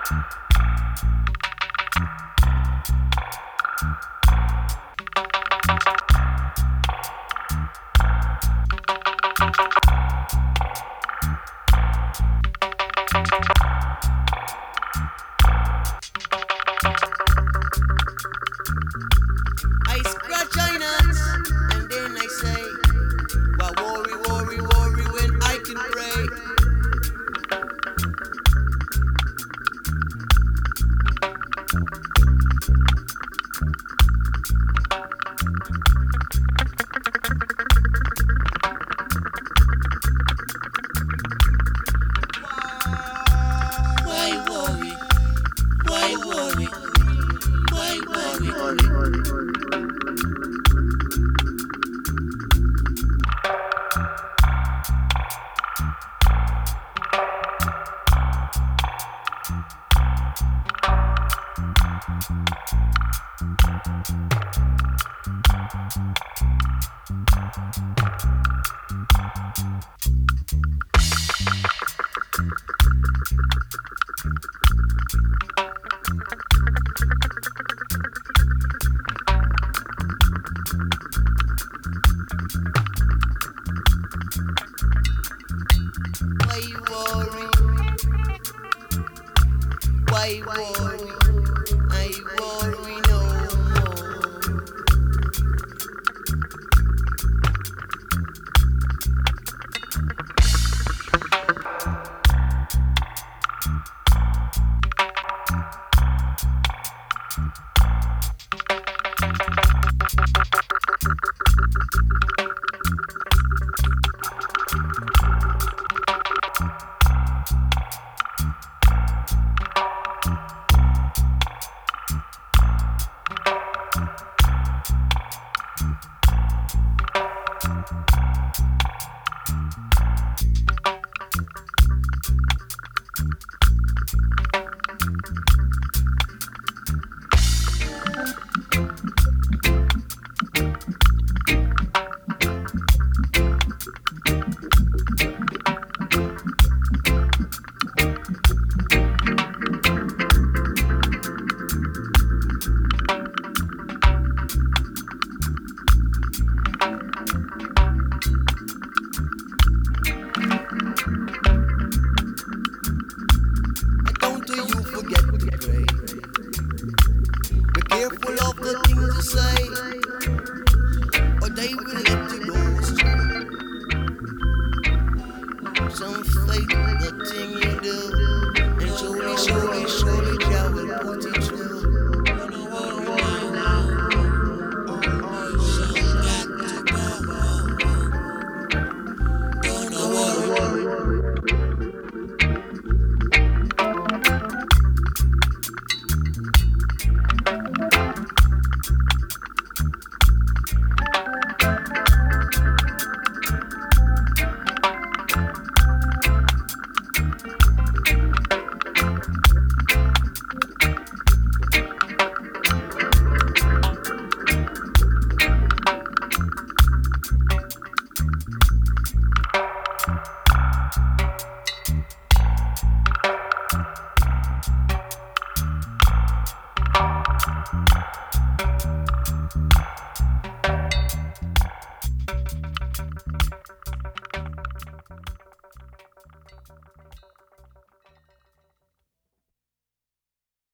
I scratch my nuts and then I say, why worry, worry, worry when I can pray? Why worry? Why worry? Why worry? Why worry? Why worry? I worry no more. Don't do you forget to pray. Be careful of the things you say, or they will let you go astray. Some fake the thing you do, and surely, surely, surely Jah will put it through.